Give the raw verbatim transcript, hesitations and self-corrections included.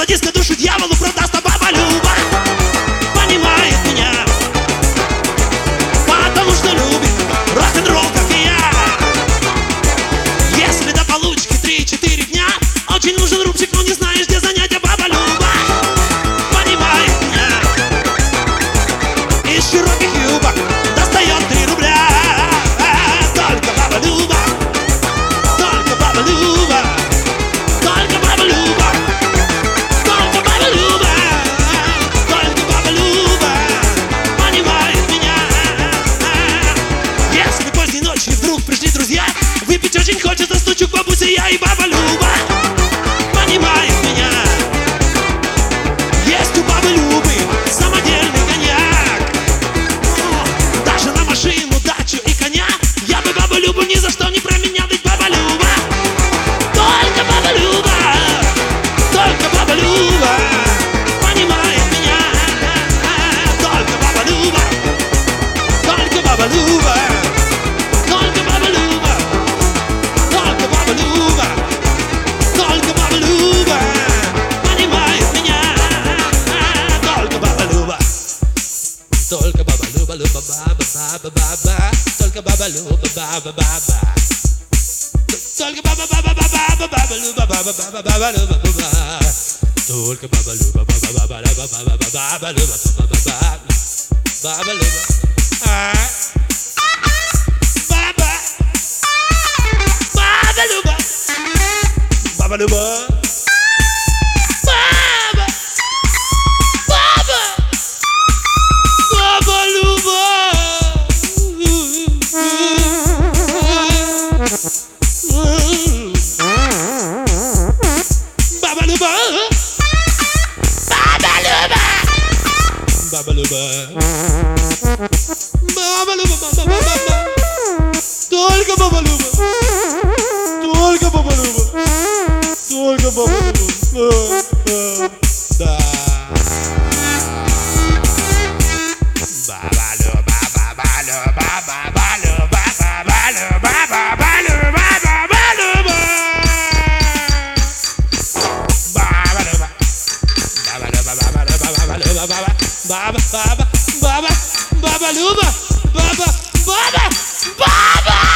диско душу дьяволу продаст, а баба Люба понимает меня, потому что любит рок-н-ролл, как и я. Если до получки три-четыре дня, очень нужен рубчик, но не знаешь, где занять, а баба Люба понимает меня. Из широких юбок достает три рубля. Только баба Люба, только баба Люба, только баба Люба, только баба Люба, только баба Люба понимает меня. Если поздней ночью вдруг пришли друзья, выпить очень хочется, стучу к бабусе я, и баба Люба понимает меня. Есть у бабы Любы самодельный коньяк, даже на машину, дачу и коня я бы бабу Любу ни за что не променял, ведь баба Люба, только баба Люба, только баба Люба понимает меня. Только баба Люба, только баба Люба, только баба Люба, только баба Люба, только баба Люба понимает меня. Только баба Люба, только баба Люба, Люба, баба, баба, баба, только баба Люба, баба, баба, только баба, баба, баба, баба Люба, баба, баба, баба Люба, баба, только баба Люба, баба, баба, баба, баба, баба Люба, баба, баба, баба Люба, а, баба, баба Люба, баба Люба. Baba Luba, Baba Luba, Baba Luba, Baba Baba, только Baba Luba, только Baba Luba, только Baba Luba, да. Baba Luba, Baba Luba, Baba Luba, Baba Luba, Baba Luba, Baba Luba, Baba Luba, Baba Luba, Baba Luba, Baba Luba, Baba, Baba, Baba, Baba, Baba Luba, Baba, Baba, Baba.